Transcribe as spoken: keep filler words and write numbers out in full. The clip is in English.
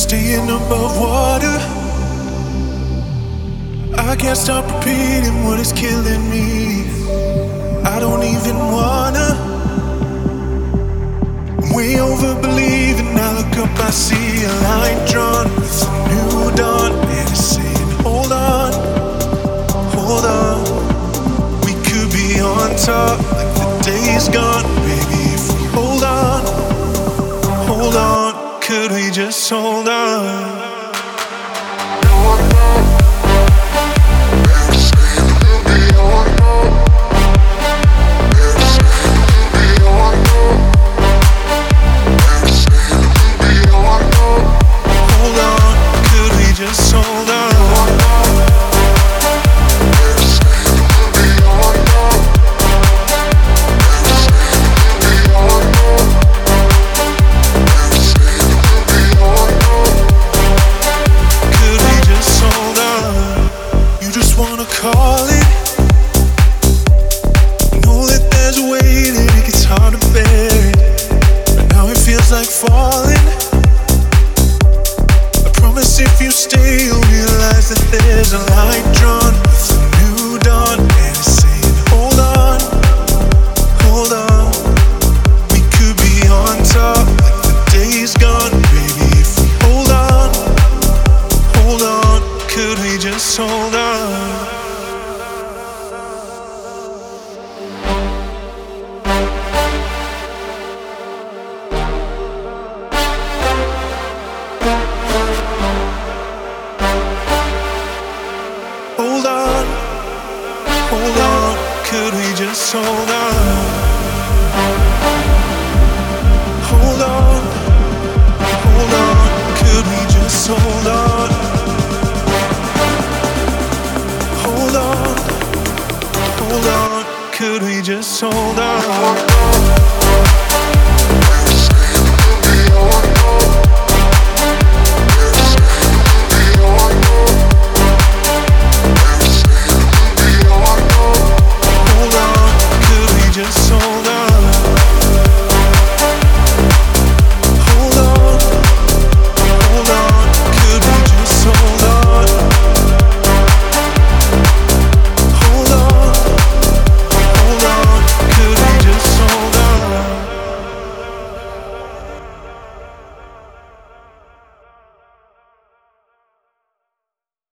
staying above water. I can't stop repeating what is killing me. I don't even wanna. I'm way over believing. I look up, I see a line drawn with a new dawn, and it's saying, hold on, hold on. We could be on top like the day's gone. Baby, if we hold on, hold on, could we just hold on? Just hold on. Could we just hold on? You just wanna call it. Know that there's a way that it gets hard to bear it, but now it feels like falling. If you stay, you'll realize that there's a line drawn with a new dawn.